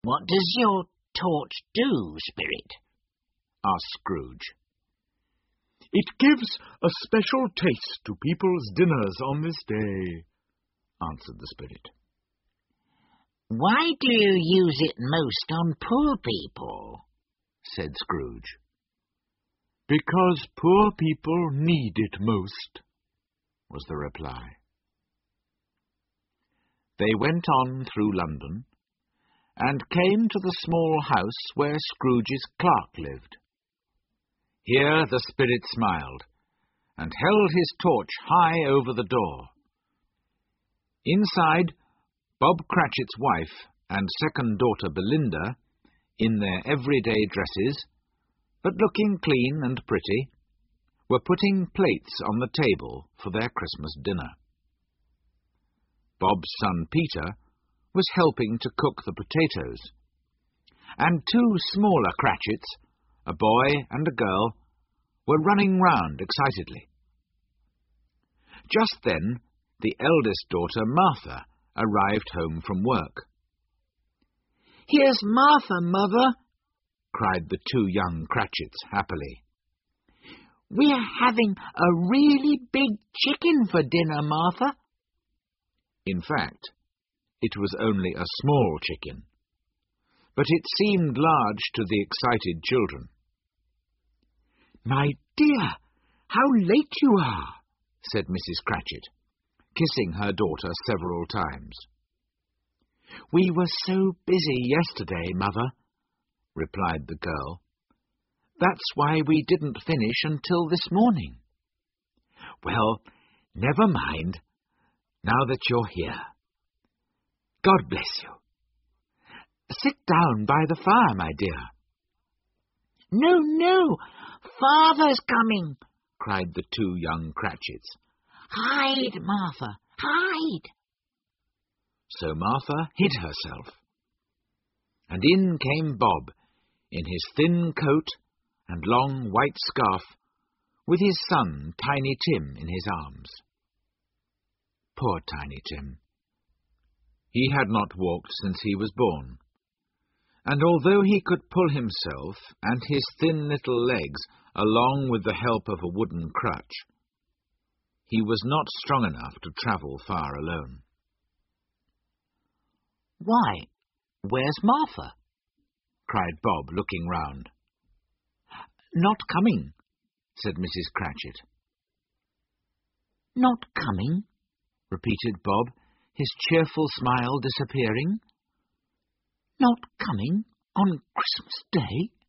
What does your torch do, Spirit? Asked Scrooge. It gives a special taste to people's dinners on this day, answered the Spirit. Why do you use it most on poor people? Said Scrooge. Because poor people need it most, was the reply. They went on through London, and came to the small house where Scrooge's clerk lived. Here the Spirit smiled, and held his torch high over the door. Inside, Bob Cratchit's wife and second daughter Belinda, in their everyday dresses, but looking clean and pretty, were putting plates on the table for their Christmas dinner. Bob's son Peter was helping to cook the potatoes, and two smaller Cratchits, a boy and a girl, were running round excitedly. Just then, the eldest daughter, Martha, arrived home from work. "Here's Martha, Mother," cried the two young Cratchits happily. "We're having a really big chicken for dinner, Martha." In fact, it was only a small chicken, but it seemed large to the excited children. "My dear, how late you are," said Mrs. Cratchit, kissing her daughter several times. "We were so busy yesterday, Mother," replied the girl. "That's why we didn't finish until this morning." "Well, never mind, now that you're here. God bless you. Sit down by the fire, my dear." "No, no, Father's coming," cried the two young Cratchits. "Hide, Martha, hide." So Martha hid herself, and in came Bob, in his thin coat and long white scarf, with his son Tiny Tim in his arms. Poor Tiny Tim. He had not walked since he was born, and although he could pull himself and his thin little legs along with the help of a wooden crutch, he was not strong enough to travel far alone. "Why, where's Martha?" cried Bob, looking round. "Not coming," said Mrs. Cratchit. "Not coming?" repeated Bob, his cheerful smile disappearing. "Not coming on Christmas Day?"